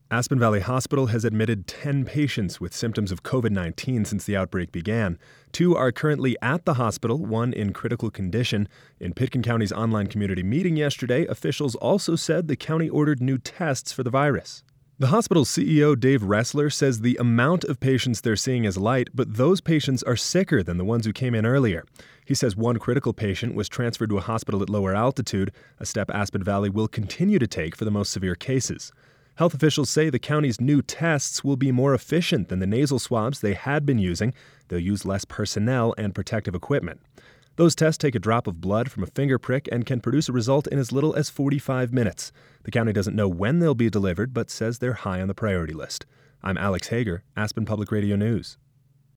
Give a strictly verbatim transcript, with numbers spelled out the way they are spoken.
Aspen Valley Hospital has admitted ten patients with symptoms of covid nineteen since the outbreak began. Two are currently at the hospital, one in critical condition. In Pitkin County's online community meeting yesterday, officials also said the county ordered new tests for the virus. The hospital's C E O, Dave Ressler, says the amount of patients they're seeing is light, but those patients are sicker than the ones who came in earlier. He says one critical patient was transferred to a hospital at lower altitude, a step Aspen Valley will continue to take for the most severe cases. Health officials say the county's new tests will be more efficient than the nasal swabs they had been using. They'll use less personnel and protective equipment. Those tests take a drop of blood from a finger prick and can produce a result in as little as forty-five minutes. The county doesn't know when they'll be delivered, but says they're high on the priority list. I'm Alex Hager, Aspen Public Radio News.